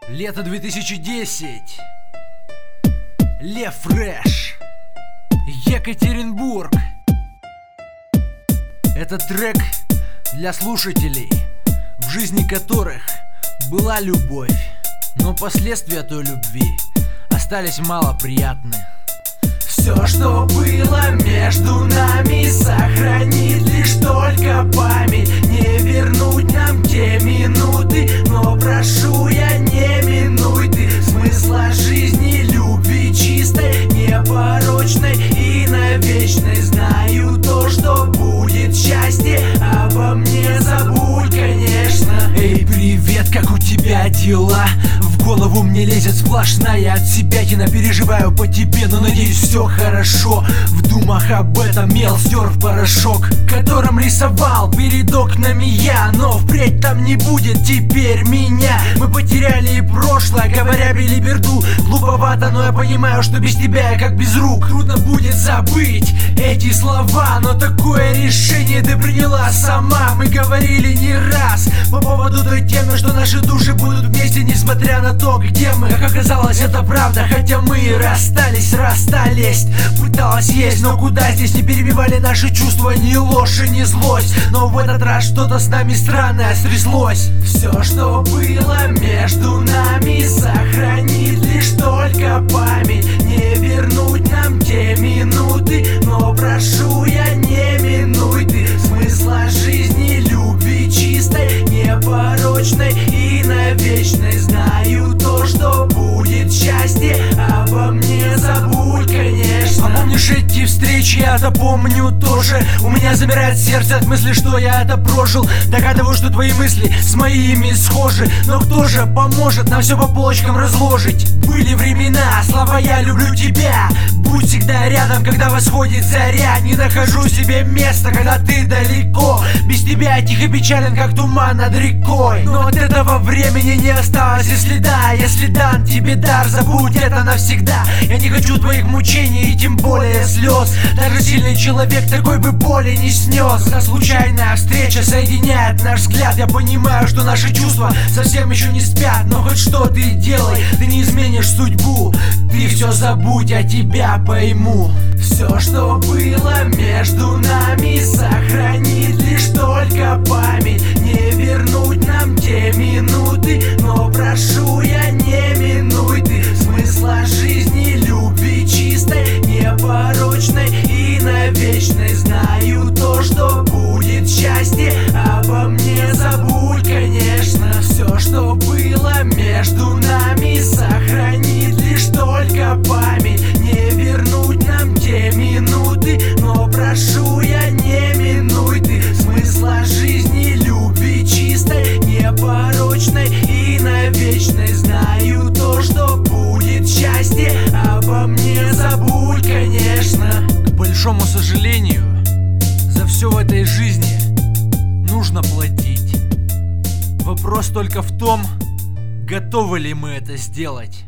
Лето 2010. Лев Фрэш. Екатеринбург. Это трек для слушателей, в жизни которых была любовь, но последствия той любви остались малоприятны. Все, что было между нами, сохранит лишь только память. Не вернуть нам те минуты, но прошу я, не минуй ты смысла жизни, любви чистой, непорочной и навечной. Знаю то, что будет счастье, обо мне забудь, конечно. Эй, привет, как у тебя дела? В голову мне лезет сплошная отсебятина. Переживаю по тебе, но надеюсь все хорошо. В думах об этом мел стер в порошок, которым рисовал перед окнами я. Но впредь там не будет теперь меня. Мы потеряли и прошлое, говоря белиберду. Глуповато, но я понимаю, что без тебя я как без рук. Трудно будет забыть эти слова, но такое решение ты приняла сама. Мы говорили не раз по поводу той темы, что наши души будут вместе, несмотря на то, где мы. Как оказалось, это правда, хотя мы расстались. Пыталась есть, но куда здесь не перебивали наши чувства ни ложь и ни злость. Но в этот раз что-то с нами странное стряслось. Все, что было между нами, сохранит лишь только память. Не вернуть нам те минуты, но прошу я, не минуй ты смысла жизни, любви чистой, непорочной и навечной. Знаю то, что будет счастье, обо мне забудь, конечно. А помнишь эти встречи, я-то помню тоже. У меня замирает сердце от мысли, что я это прожил. Догадываю, что твои мысли с моими схожи. Но кто же поможет нам все по полочкам разложить? Были времена, слова «я люблю тебя». Будь всегда рядом, когда восходит заря. Не нахожу себе места, когда ты далеко. Без тебя я тихо печален, как туман над рекой. Но от этого времени не осталось и следа. Если дан тебе дар, забудь это навсегда. Я не хочу твоих мучений и тем более слез. Даже сильный человек такой бы боли не снес. Когда случайная встреча соединяет наш взгляд, я понимаю, что наши чувства совсем еще не спят. Но хоть что ты делай, ты не изменишь судьбу. Ты все забудь, я тебя пойму. Все, что было между нами, сохранит лишь только память. Не вернуть нам те минуты, но прошу я, не минуй ты смысла жизни, любви чистой, непорочной и навечной. Знаю то, что будет счастье, обо мне забудь, конечно. Все, что было между нами, сохранит лишь только память. Не вернуть нам те минуты, но прошу я, не минуй ты смысла жизни, любви чистой, непорочной и навечной. Знаю то, что будет счастье, обо мне забудь, конечно. К большому сожалению, за все в этой жизни нужно платить. Вопрос только в том, готовы ли мы это сделать.